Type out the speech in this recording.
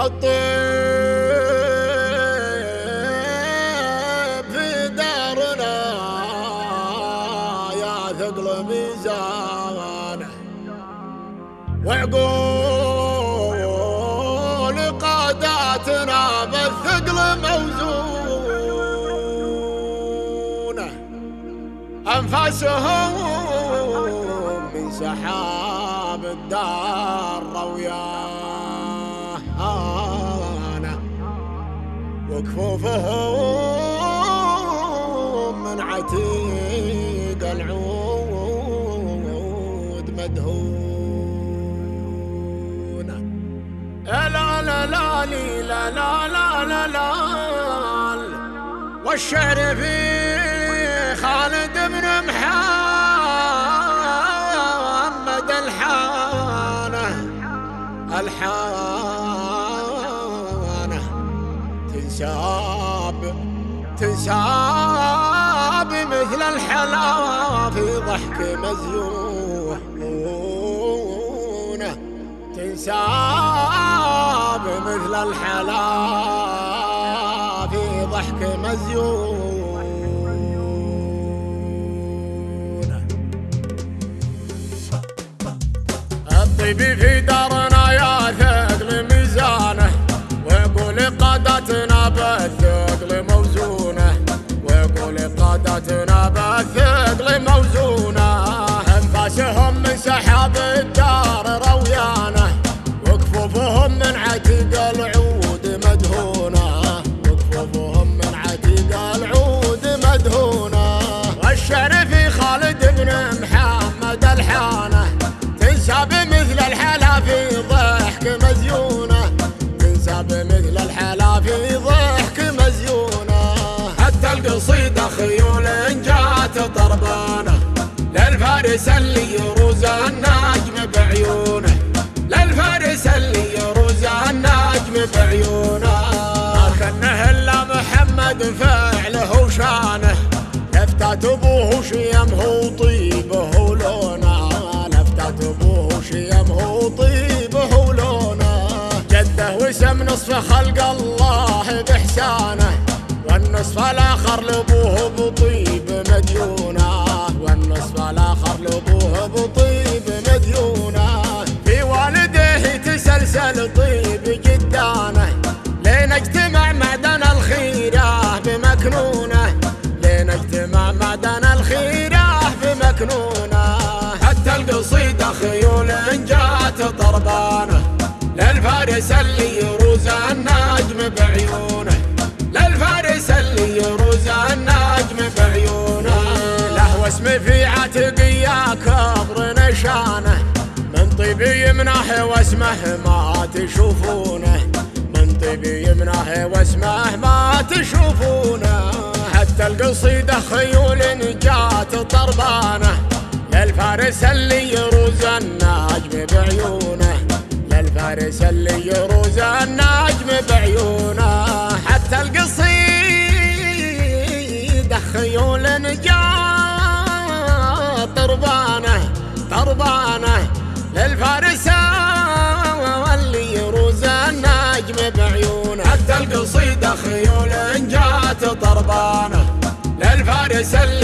الطيب في دارنا يا ثقل ميزانه، وعقول قاداتنا بالثقل موزونه، أنفاسهم من سحاب الدار رويانا، وكفوفهم من عتيق العود مدهونة. لا لا لا لا لا لا لا لا، والشعر في خالد بن محمد الحانة تنساب مثل الحلا في ضحك مزيونة، تنساب مثل الحلا في ضحك مزيونة. الطيب في دارنا يا ثقل ميزانه، ويقول قادتنا بالثقل موزونه، ويقول قادتنا بالثقل موزونه، انفاسهم من سحاب الدار رويانه، وكفوفهم من عتيق العود مدهونه، وكفوفهم من عتيق العود مدهونه. والشعر في خالد بن محمد الحانه، تنساب مثل الحلا في ضحك مزيونه، تنساب مثل الحلا في ضحك مزيونه. حتى القصيدة خيول جات طربانه، للفارس اللي يروز النجم بعيونه، للفارس اللي يروز النجم بعيونه. ما خنه الا محمد فعله وشانه، لفتات ابوه شيمه وطيبه ولونه، لفتات ابوه شيمه وطيبه ولونه. جده وسم نصف خلق الله باحسانه، والنصف الاخر لابوه بطيب مديونه، والنصف الاخر لابوه بطيب مديونه. في والديه تسلسل طيب جدانه، لين اجتمع معدن الخيره بمكنونه، لين اجتمع معدن الخيره بمكنونه. حتى القصيده خيول جات طربانه، للفارس اللي يروز النجم بعيونه، للفارس اللي يروز النجم بعيونه. له واسم في عتقيا كبر نشانه، من طيب يمنه واسمه ما تشوفونه، من طيب يمنه واسمه ما تشوفونه. حتى القصيدة خيول جات طربانه، للفارس اللي يروز النجم بعيونه، للفارس اللي يروز النجم بعيونه. حتى القصيدة خيول جات طربانه، طربانه، للفارس اللي يروز النجم بعيونه. حتى القصيدة خيول جات طربانه، للفارس اللي